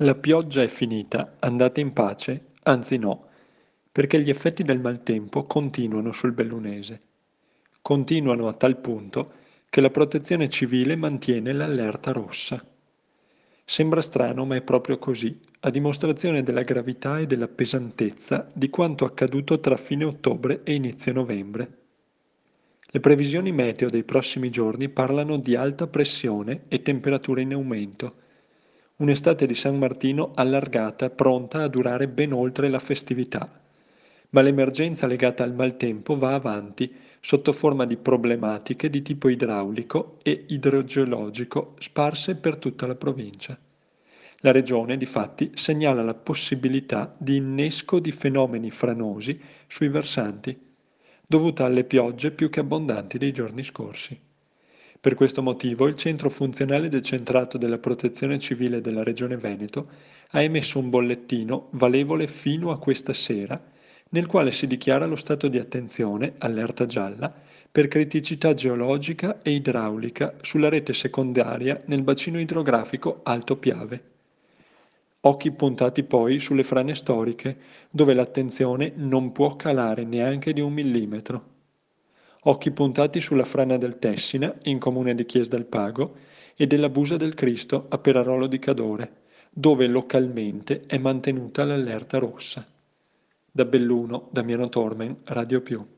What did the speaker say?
La pioggia è finita, andate in pace, anzi no, perché gli effetti del maltempo continuano sul bellunese. Continuano a tal punto che la protezione civile mantiene l'allerta rossa. Sembra strano, ma è proprio così, a dimostrazione della gravità e della pesantezza di quanto accaduto tra fine ottobre e inizio novembre. Le previsioni meteo dei prossimi giorni parlano di alta pressione e temperature in aumento. Un'estate di San Martino allargata, pronta a durare ben oltre la festività. Ma l'emergenza legata al maltempo va avanti sotto forma di problematiche di tipo idraulico e idrogeologico sparse per tutta la provincia. La regione, difatti, segnala la possibilità di innesco di fenomeni franosi sui versanti, dovuta alle piogge più che abbondanti dei giorni scorsi. Per questo motivo il Centro Funzionale Decentrato della Protezione Civile della Regione Veneto ha emesso un bollettino valevole fino a questa sera, nel quale si dichiara lo stato di attenzione, allerta gialla, per criticità geologica e idraulica sulla rete secondaria nel bacino idrografico Alto Piave. Occhi puntati poi sulle frane storiche, dove l'attenzione non può calare neanche di 1 millimetro. Occhi puntati sulla frana del Tessina, in comune di Chies del Pago, e della Busa del Cristo a Perarolo di Cadore, dove localmente è mantenuta l'allerta rossa. Da Belluno, Damiano Tormen, Radio Più.